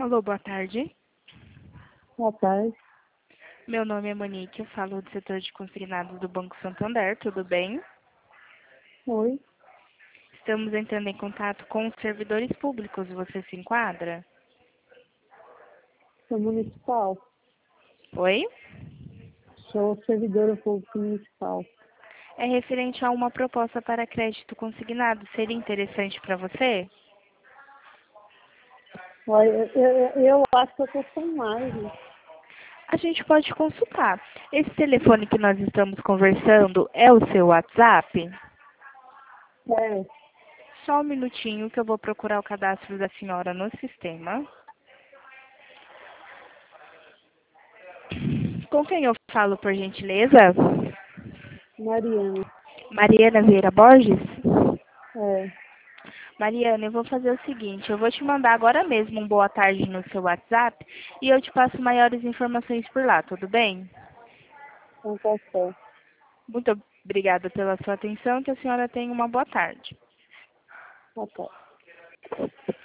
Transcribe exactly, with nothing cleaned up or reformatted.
Alô, boa tarde. Boa tarde. Meu nome é Monique, eu falo do setor de consignados do Banco Santander, tudo bem? Oi. Estamos entrando em contato com os servidores públicos, você se enquadra? Sou municipal. Oi? Sou servidora pública municipal. É referente a uma proposta para crédito consignado, seria interessante para você? Olha, eu, eu, eu acho que eu estou sem margem. A gente pode consultar. Esse telefone que nós estamos conversando é o seu WhatsApp? É, Só um minutinho que eu vou procurar o cadastro da senhora no sistema. Com quem eu falo, por gentileza? Mariana. Mariana Vieira Borges? É, Mariana, eu vou fazer o seguinte, eu vou te mandar agora mesmo um boa tarde no seu WhatsApp e eu te passo maiores informações por lá, tudo bem? então tá certo. Muito obrigada pela sua atenção, que a senhora tenha uma boa tarde. Tá certo.